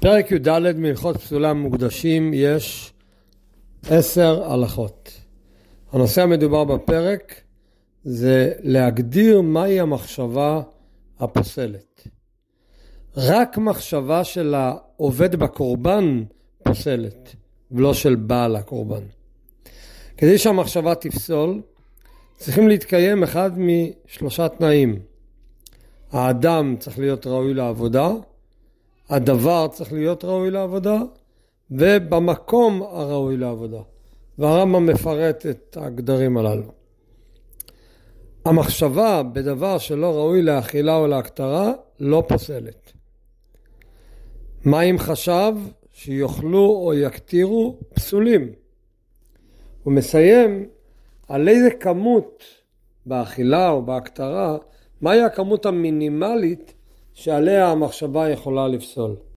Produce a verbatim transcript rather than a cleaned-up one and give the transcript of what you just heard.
בפרק י"ד מהלכות פסולי המוקדשים יש עשר הלכות. הנושא המדובר בפרק זה להגדיר מהי המחשבה הפוסלת. רק מחשבה של העובד בקורבן פוסלת, ולא של בעל הקורבן. כדי שהמחשבה תפסול, צריכים להתקיים אחד משלושה תנאים. האדם צריך להיות ראוי לעבודה, הדבר צריך להיות ראוי לעבודה, ובמקום הראוי לעבודה. והרמב"ם מפרט את הגדרים הללו. המחשבה בדבר שלא ראוי לאכילה או להקטרה לא פוסלת. מה אם חשב שיוכלו או יקטירו פסולים? הוא מסיים על איזה כמות באכילה או בהקטרה, מהי הכמות המינימלית שעליה המחשבה יכולה לפסול.